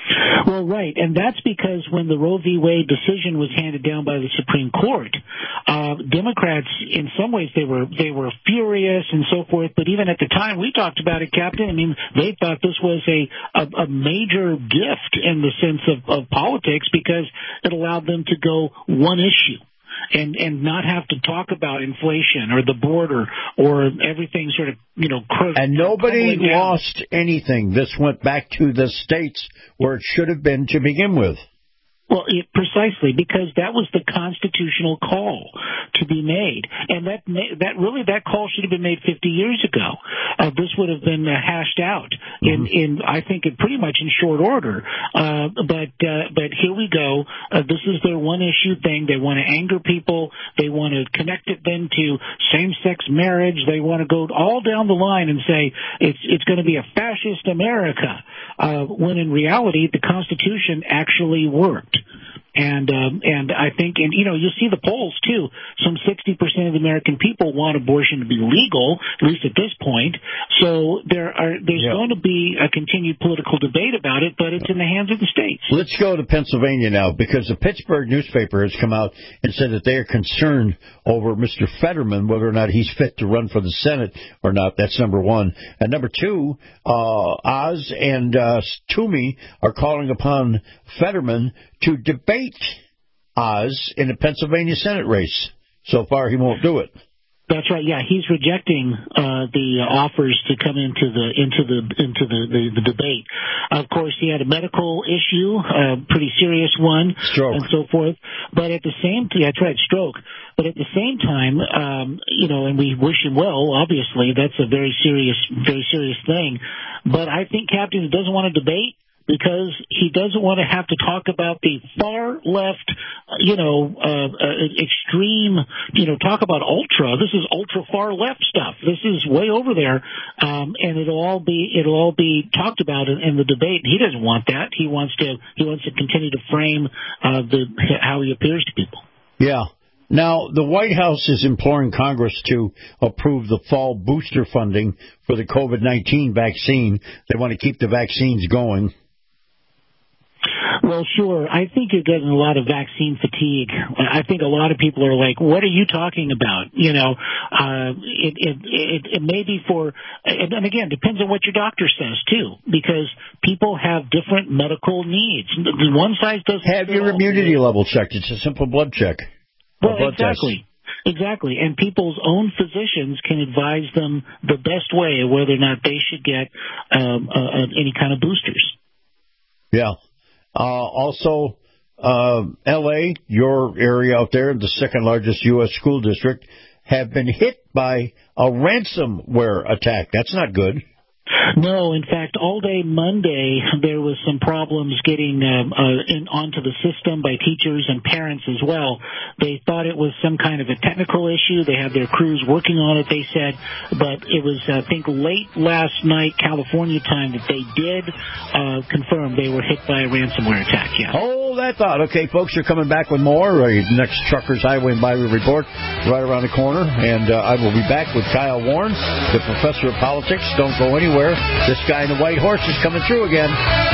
Well, right, and that's because when the Roe v. Wade decision was handed down by the Supreme Court, uh, Democrats, in some ways, they were they were furious and so forth. But even at the time we talked about it, Captain, I mean, they thought this was a a, a major gift in the sense of, of politics because it allowed them to go one issue. And and not have to talk about inflation or the border or everything sort of, you know, cr- and nobody lost anything. This went back to the states where it should have been to begin with. Well, it, precisely, because that was the constitutional call to be made, and that that really that call should have been made fifty years ago. Uh, this would have been uh, hashed out in, mm-hmm. in I think in pretty much in short order. Uh, but uh, but here we go. Uh, this is their one issue thing. They want to anger people. They want to connect it then to same-sex marriage. They want to go all down the line and say it's it's going to be a fascist America, uh, when in reality the Constitution actually worked. And um, and I think, and you know, you see the polls too. Some sixty percent of the American people want abortion to be legal, at least at this point. So there are there's yeah. going to be a continued political debate about it, but it's in the hands of the states. Let's go to Pennsylvania now, because the Pittsburgh newspaper has come out and said that they are concerned over Mister Fetterman, whether or not he's fit to run for the Senate or not. That's number one. And number two, uh, Oz and uh, Toomey are calling upon Fetterman to debate Oz in the Pennsylvania Senate race. So far, he won't do it. That's right. Yeah, he's rejecting uh, the offers to come into the into the into the, the, the debate. Of course, he had a medical issue, a pretty serious one, stroke, and so forth. But at the same time, that's right, stroke. But at the same time, um, you know, and we wish him well. Obviously, that's a very serious, very serious thing. But I think Captain doesn't want to debate, because he doesn't want to have to talk about the far left, you know, uh, uh, extreme, you know, talk about ultra. This is ultra far left stuff. This is way over there, um, and it'll all be it'll all be talked about in, in the debate. He doesn't want that. He wants to he wants to continue to frame uh, the how he appears to people. Yeah. Now, the White House is imploring Congress to approve the fall booster funding for the COVID nineteen vaccine. They want to keep the vaccines going. Well, sure. I think you're getting a lot of vaccine fatigue. I think a lot of people are like, what are you talking about? You know, uh, it, it, it, it may be for, and again, depends on what your doctor says, too, because people have different medical needs. One size doesn't have your immunity level checked. It's a simple blood check. Well, blood exactly. Test. Exactly. And people's own physicians can advise them the best way whether or not they should get um, uh, any kind of boosters. Yeah. Uh, also, uh, L A, your area out there, the second largest U S school district, have been hit by a ransomware attack. That's not good. No, in fact, all day Monday there was some problems getting um, uh, in, onto the system by teachers and parents as well. They thought it was some kind of a technical issue. They had their crews working on it, they said, but it was, I think, late last night, California time, that they did uh, confirm they were hit by a ransomware attack. Yeah. Hold that thought. Okay, folks, you're coming back with more. Our next Truckers Highway and Byway Report right around the corner, and uh, I will be back with Kyle Warren, the professor of politics. Don't go anywhere. This guy in the white horse is coming through again.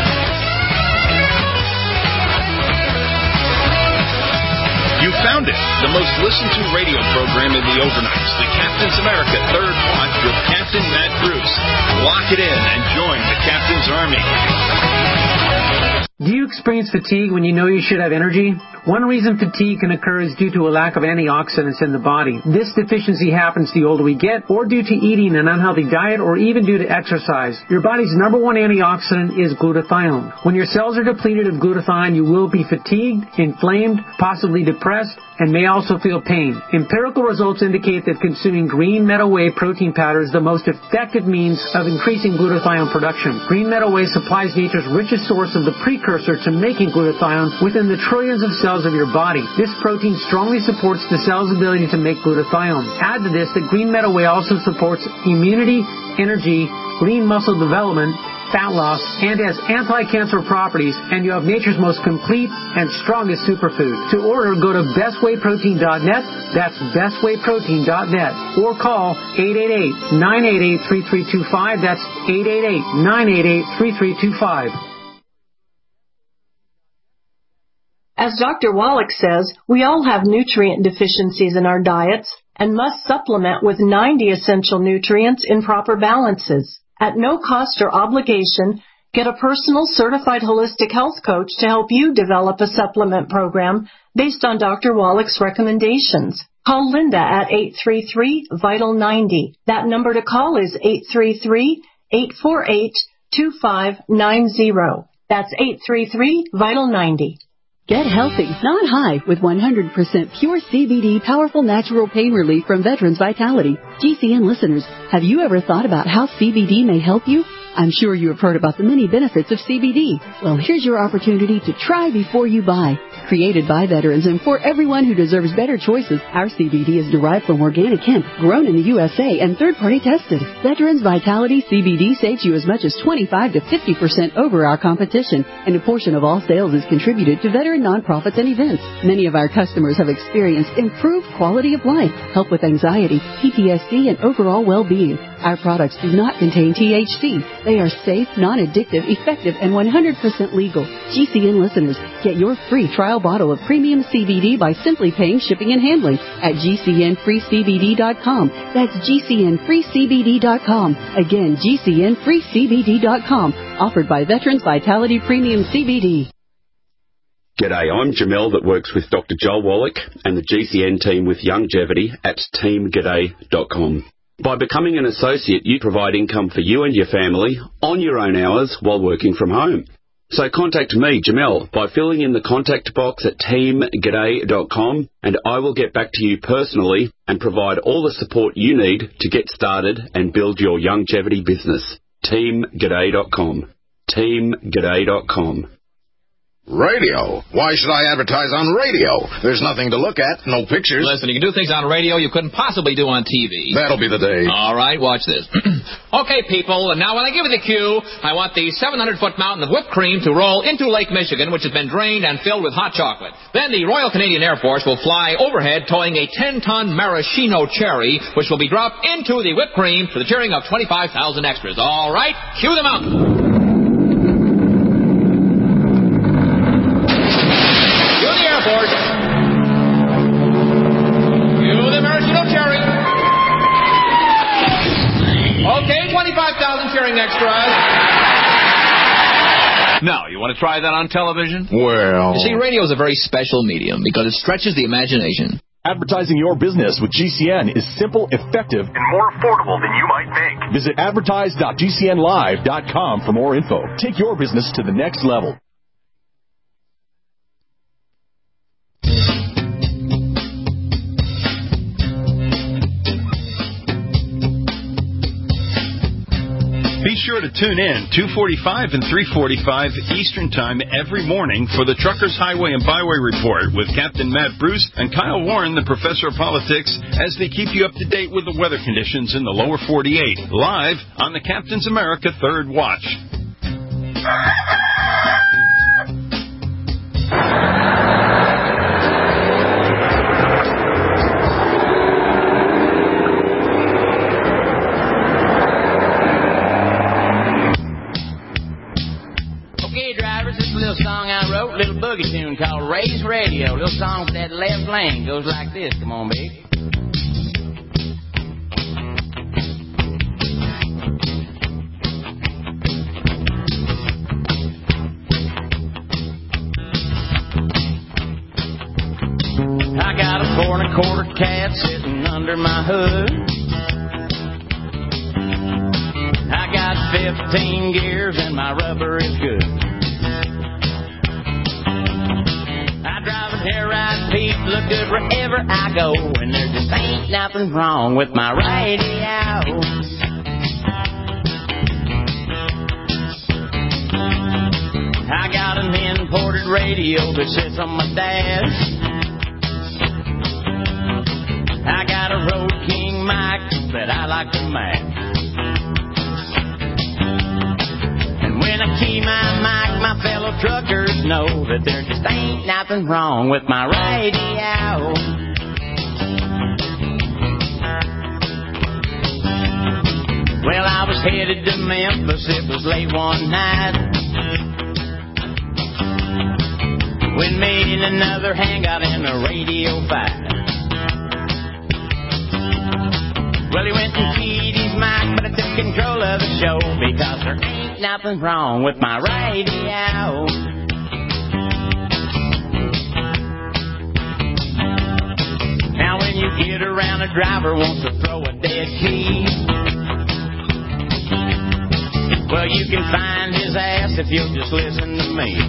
You found it, the most listened to radio program in the overnights, the Captain's America Third Watch with Captain Matt Bruce. Lock it in and join the Captain's Army. Do you experience fatigue when you know you should have energy? One reason fatigue can occur is due to a lack of antioxidants in the body. This deficiency happens the older we get, or due to eating an unhealthy diet, or even due to exercise. Your body's number one antioxidant is glutathione. When your cells are depleted of glutathione, you will be fatigued, inflamed, possibly depressed, and may also feel pain. Empirical results indicate that consuming green meadow whey protein powder is the most effective means of increasing glutathione production. Green meadow whey supplies nature's richest source of the precursor to making glutathione within the trillions of cells of your body. This protein strongly supports the cell's ability to make glutathione. Add to this that green meadow whey also supports immunity, energy, lean muscle development, fat loss, and has anti-cancer properties, and you have nature's most complete and strongest superfood. To order, go to best whey protein dot net, that's best whey protein dot net, or call eight eight eight, nine eight eight, three three two five, that's eight eight eight, nine eight eight, three three two five. As Doctor Wallach says, we all have nutrient deficiencies in our diets and must supplement with ninety essential nutrients in proper balances. At no cost or obligation, get a personal certified holistic health coach to help you develop a supplement program based on Doctor Wallach's recommendations. Call Linda at eight three three, vital ninety. That number to call is eight three three, eight four eight, two five nine zero. That's eight three three, vital ninety. Get healthy, not high, with one hundred percent pure C B D powerful natural pain relief from Veterans Vitality. G C N listeners, have you ever thought about how C B D may help you? I'm sure you have heard about the many benefits of C B D. Well, here's your opportunity to try before you buy. Created by veterans and for everyone who deserves better choices, our C B D is derived from organic hemp, grown in the U S A and third-party tested. Veterans Vitality C B D saves you as much as twenty-five to fifty percent over our competition, and a portion of all sales is contributed to veteran nonprofits and events. Many of our customers have experienced improved quality of life, help with anxiety, P T S D, and overall well-being. Our products do not contain T H C. They are safe, non-addictive, effective, and one hundred percent legal. G C N listeners, get your free trial bottle of premium C B D by simply paying shipping and handling at G C N free C B D dot com. That's G C N free C B D dot com. Again, G C N free C B D dot com. Offered by Veterans Vitality Premium C B D. G'day, I'm Jamel that works with Doctor Joel Wallach and the G C N team with Longevity at team g'day dot com. By becoming an associate, you provide income for you and your family on your own hours while working from home. So contact me, Jamel, by filling in the contact box at team g'day dot com, and I will get back to you personally and provide all the support you need to get started and build your longevity business. team g'day dot com. team g'day dot com. Radio? Why should I advertise on radio? There's nothing to look at, no pictures. Listen, you can do things on radio you couldn't possibly do on T V. That'll be the day. All right, watch this. Okay, people, now when I give you the cue, I want the seven hundred foot mountain of whipped cream to roll into Lake Michigan, which has been drained and filled with hot chocolate. Then the Royal Canadian Air Force will fly overhead towing a ten ton maraschino cherry, which will be dropped into the whipped cream to the cheering of twenty-five thousand extras. All right, cue the mountain. twenty-five thousand cheering extras. Now, you want to try that on television? Well... You see, radio is a very special medium because it stretches the imagination. Advertising your business with G C N is simple, effective, and more affordable than you might think. Visit advertise dot G C N live dot com for more info. Take your business to the next level. Be sure to tune in two forty-five and three forty-five Eastern Time every morning for the Truckers Highway and Byway Report with Captain Matt Bruce and Kyle Warren, the Professor of Politics, as they keep you up to date with the weather conditions in the lower forty-eight, live on the Captain's America Third Watch. Song I wrote, a little boogie tune called Raise Radio. Little song for that left lane. Goes like this. Come on, baby. I got a four and a quarter cat sitting under my hood. I got fifteen gears and my rubber is good. Hair right feet look good wherever I go, and there just ain't nothing wrong with my radio. I got an imported radio that sits on my dash. I got a Road King mic that I like to match. When I key my mic, my fellow truckers know that there just ain't nothing wrong with my radio. Well, I was headed to Memphis, it was late one night. when me and another hand got in a radio fight. Well, he went and keyed his mic, but I took control of the show because there ain't nothing wrong with my radio. Now when you get around, a driver wants to throw a dead key. Well, you can find his ass if you'll just listen to me.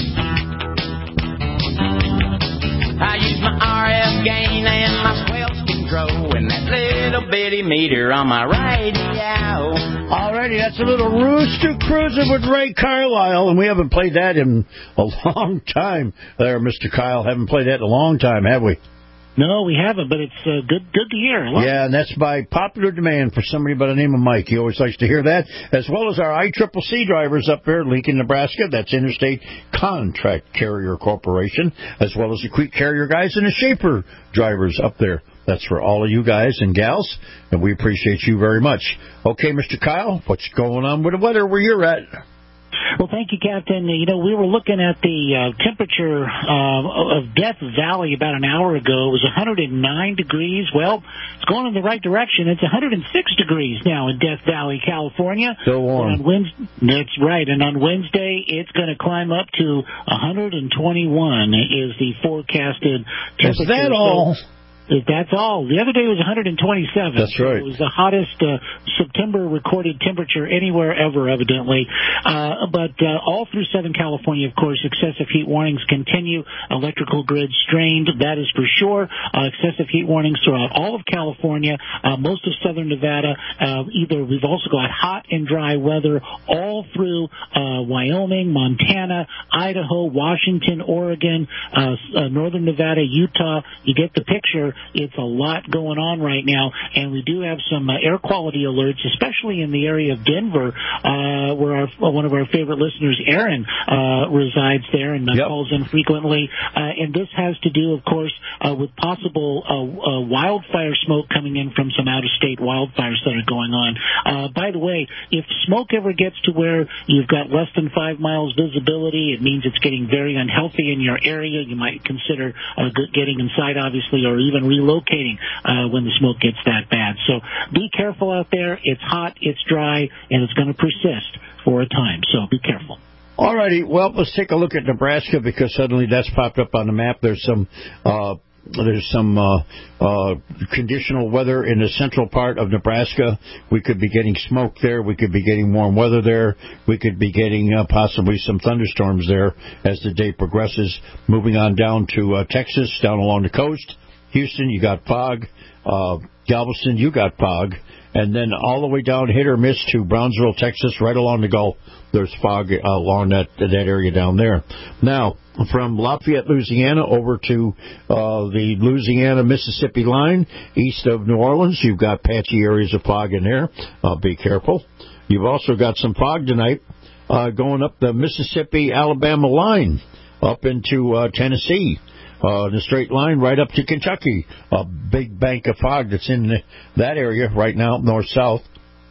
I use my R F gain and my squelch control and that little bitty meter on my radio. Alrighty, that's a little Rooster Cruising with Ray Carlisle, and we haven't played that in a long time there, Mister Kyle. Haven't played that in a long time, have we? No, we haven't, but it's uh, good good to hear. Yeah, and that's by popular demand for somebody by the name of Mike. He always likes to hear that, as well as our I C C C drivers up there in Lincoln, Nebraska. That's Interstate Contract Carrier Corporation, as well as the Creek Carrier guys and the Shaper drivers up there. That's for all of you guys and gals, and we appreciate you very much. Okay, Mister Kyle, what's going on with the weather where you're at? Well, thank you, Captain. You know, we were looking at the uh, temperature uh, of Death Valley about an hour ago. It was one hundred nine degrees. Well, it's going in the right direction. It's one hundred six degrees now in Death Valley, California. So warm. On Wednesday, that's right. And on Wednesday, it's going to climb up to one hundred twenty-one is the forecasted temperature. Is that all? So, that's all. The other day was one hundred twenty-seven. That's right. So it was the hottest uh, September recorded temperature anywhere ever, evidently. Uh, but uh, all through Southern California, of course, excessive heat warnings continue. Electrical grid strained, that is for sure. Uh, excessive heat warnings throughout all of California, uh, most of Southern Nevada. Uh, either we've also got hot and dry weather all through uh, Wyoming, Montana, Idaho, Washington, Oregon, uh, uh, Northern Nevada, Utah. You get the picture. It's a lot going on right now, and we do have some uh, air quality alerts, especially in the area of Denver, uh, where our, one of our favorite listeners, Aaron, uh, resides there and uh, yep. calls in frequently. Uh, and this has to do, of course, uh, with possible uh, uh, wildfire smoke coming in from some out-of-state wildfires that are going on. Uh, by the way, if smoke ever gets to where you've got less than five miles visibility, it means it's getting very unhealthy in your area. You might consider uh, getting inside, obviously, or even relocating uh, when the smoke gets that bad. So be careful out there. It's hot, it's dry, and it's going to persist for a time. So be careful. All righty. Well, let's take a look at Nebraska because suddenly that's popped up on the map. There's some uh, there's some uh, uh, conditional weather in the central part of Nebraska. We could be getting smoke there. We could be getting warm weather there. We could be getting uh, possibly some thunderstorms there as the day progresses. Moving on down to uh, Texas, down along the coast. Houston, you got fog. Uh, Galveston, you got fog. And then all the way down, hit or miss, to Brownsville, Texas, right along the Gulf. There's fog uh, along that that area down there. Now, from Lafayette, Louisiana, over to uh, the Louisiana-Mississippi line, east of New Orleans, you've got patchy areas of fog in there. Uh, be careful. You've also got some fog tonight uh, going up the Mississippi-Alabama line, up into uh, Tennessee. Uh, the straight line right up to Kentucky. A big bank of fog that's in the, that area right now, north-south.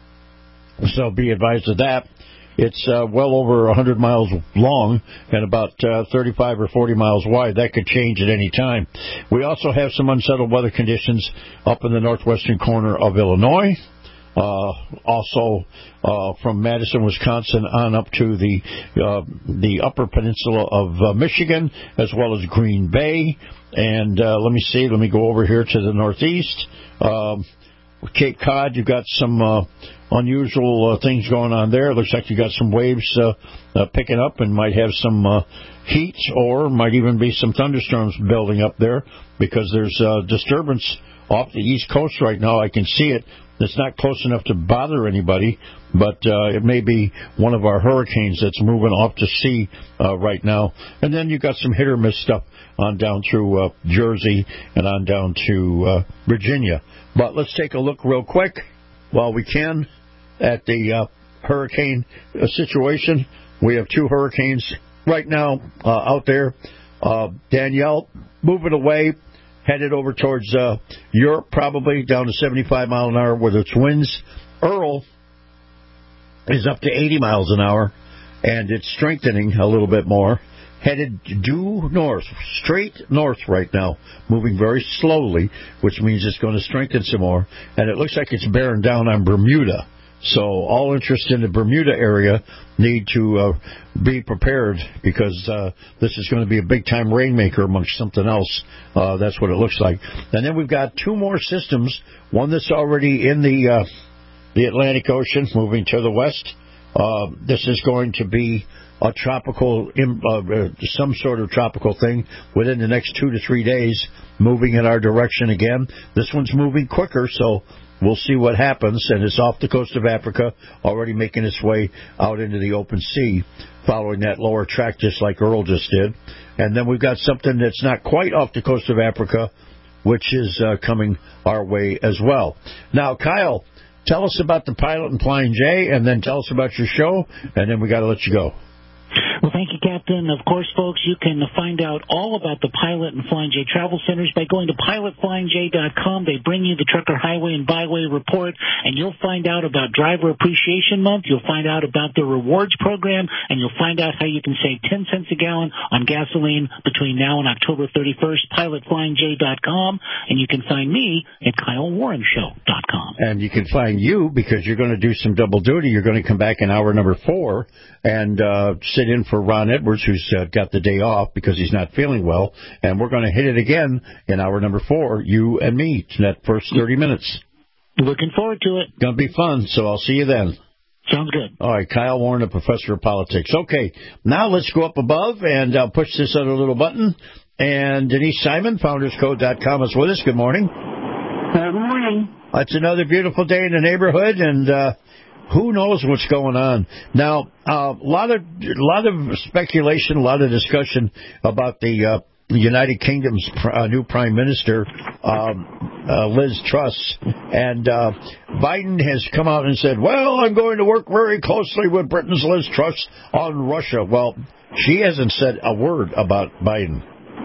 So be advised of that. It's uh, well over one hundred miles long and about uh, thirty-five or forty miles wide. That could change at any time. We also have some unsettled weather conditions up in the northwestern corner of Illinois. Uh, also, uh, from Madison, Wisconsin on up to the, uh, the upper peninsula of uh, Michigan, as well as Green Bay. And, uh, let me see, let me go over here to the northeast. Um, Cape Cod, you've got some, uh, unusual uh, things going on there. It looks like you got some waves, uh, uh, picking up and might have some, uh, heat or might even be some thunderstorms building up there because there's, uh, disturbance off the East Coast right now. I can see it. It's not close enough to bother anybody, but uh, it may be one of our hurricanes that's moving off to sea uh, right now. And then you've got some hit-or-miss stuff on down through uh, Jersey and on down to uh, Virginia. But let's take a look real quick, while we can, at the uh, hurricane uh, situation. We have two hurricanes right now uh, out there. Uh, Danielle moving away, headed over towards uh, Europe, probably down to seventy-five miles an hour with its winds. Earl is up to eighty miles an hour, and it's strengthening a little bit more. headed due north, straight north right now, moving very slowly, which means it's going to strengthen some more. And it looks like it's bearing down on Bermuda. So all interest in the Bermuda area need to uh, be prepared because uh, this is going to be a big-time rainmaker amongst something else. Uh, that's what it looks like. And then we've got two more systems, one that's already in the uh, the Atlantic Ocean moving to the west. Uh, this is going to be a tropical, uh, some sort of tropical thing within the next two to three days, moving in our direction again. This one's moving quicker, so we'll see what happens, and it's off the coast of Africa, already making its way out into the open sea, following that lower track just like Earl just did. And then we've got something that's not quite off the coast of Africa, which is uh, coming our way as well. Now, Kyle, tell us about the Pilot and Flying J, and then tell us about your show, and then we got to let you go. Well, thank you, Captain. Of course, folks, you can find out all about the Pilot and Flying J travel centers by going to pilot flying j dot com. They bring you the Trucker Highway and Byway report, and you'll find out about Driver Appreciation Month. You'll find out about the rewards program, and you'll find out how you can save ten cents a gallon on gasoline between now and October thirty-first. pilot flying j dot com, and you can find me at kyle warren show dot com. And you can find you, because you're going to do some double duty. You're going to come back in hour number four and uh, sit in for Ron Edwards, who's uh, got the day off because he's not feeling well. And we're going to hit it again in hour number four, you and me, in that first thirty minutes. Looking forward to it. Going to be fun, so I'll see you then. Sounds good. All right, Kyle Warren, a professor of politics. Okay, now let's go up above and uh, push this other little button. And Denise Simon, founders code dot com, is with us. Good morning. Good morning. It's another beautiful day in the neighborhood, and uh, who knows what's going on. Now, a uh, lot of a lot of speculation, a lot of discussion about the uh, United Kingdom's pr- uh, new Prime Minister, um, uh, Liz Truss. And uh, Biden has come out and said, well, I'm going to work very closely with Britain's Liz Truss on Russia. Well, she hasn't said a word about Biden.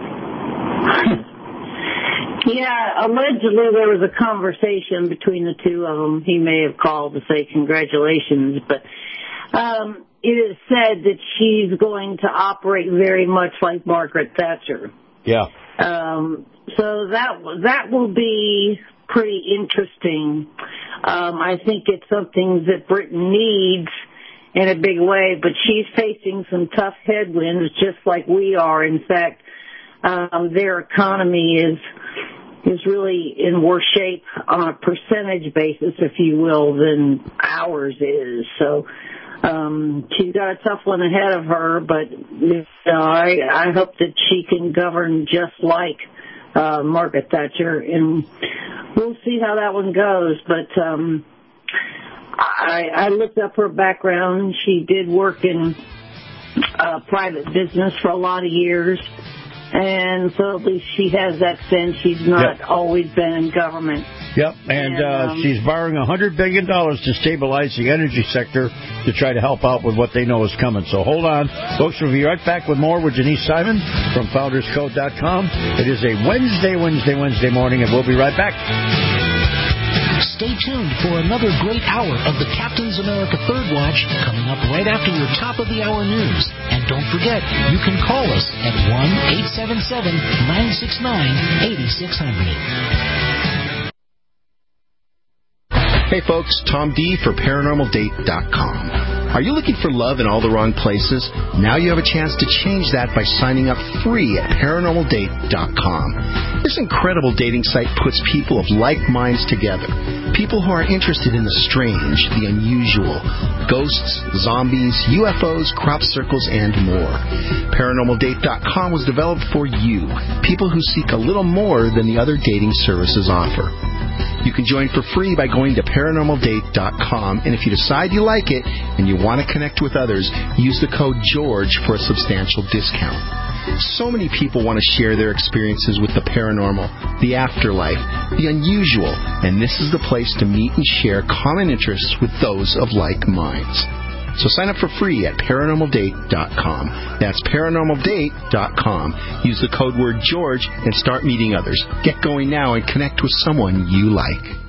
Yeah, allegedly there was a conversation between the two of them. He may have called to say congratulations, but um, it is said that she's going to operate very much like Margaret Thatcher. Yeah. Um, so that that will be pretty interesting. Um, I think it's something that Britain needs in a big way, but she's facing some tough headwinds just like we are. In fact, um, their economy is is really in worse shape on a percentage basis, if you will, than ours is. So um, she's got a tough one ahead of her, but you know, I, I hope that she can govern just like uh, Margaret Thatcher, and we'll see how that one goes. But um, I, I looked up her background. She did work in uh, private business for a lot of years. And so at least she has that sense. She's not yep. always been in government. Yep, and, and uh, um, she's borrowing one hundred billion dollars to stabilize the energy sector to try to help out with what they know is coming. So hold on. Folks, we'll be right back with more with Denise Simon from founders code dot com. It is a Wednesday, Wednesday, Wednesday morning, and we'll be right back. Stay tuned for another great hour of the Captain's America Third Watch coming up right after your top-of-the-hour news. And don't forget, you can call us at one eight seven seven, nine six nine, eight six zero zero. Hey folks, Tom D for paranormal date dot com. Are you looking for love in all the wrong places? Now you have a chance to change that by signing up free at paranormal date dot com. This incredible dating site puts people of like minds together. People who are interested in the strange, the unusual, ghosts, zombies, U F Os, crop circles, and more. paranormal date dot com was developed for you, people who seek a little more than the other dating services offer. You can join for free by going to paranormal date dot com, and if you decide you like it and you want to connect with others, use the code GEORGE for a substantial discount. So many people want to share their experiences with the paranormal, the afterlife, the unusual, and this is the place to meet and share common interests with those of like minds. So sign up for free at paranormal date dot com. That's paranormal date dot com. Use the code word GEORGE and start meeting others. Get going now and connect with someone you like.